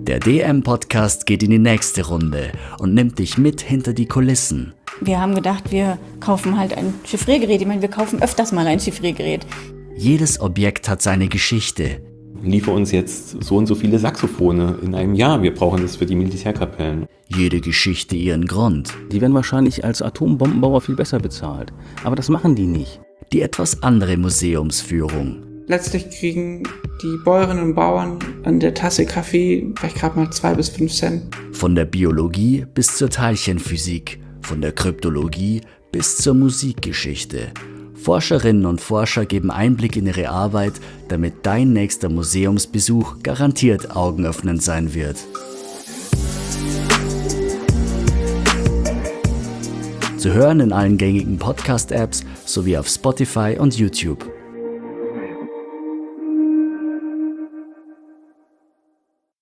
Der DM-Podcast geht in die nächste Runde und nimmt dich mit hinter die Kulissen. Wir haben gedacht, wir kaufen halt ein Chiffriergerät. Ich meine, wir kaufen öfters mal ein Chiffriergerät. Jedes Objekt hat seine Geschichte. Liefer uns jetzt so und so viele Saxophone in einem Jahr. Wir brauchen das für die Militärkapellen. Jede Geschichte ihren Grund. Die werden wahrscheinlich als Atombombenbauer viel besser bezahlt. Aber das machen die nicht. Die etwas andere Museumsführung. Letztlich kriegen die Bäuerinnen und Bauern an der Tasse Kaffee vielleicht gerade mal 2 bis 5 Cent. Von der Biologie bis zur Teilchenphysik, von der Kryptologie bis zur Musikgeschichte. Forscherinnen und Forscher geben Einblick in ihre Arbeit, damit dein nächster Museumsbesuch garantiert augenöffnend sein wird. Zu hören in allen gängigen Podcast-Apps sowie auf Spotify und YouTube.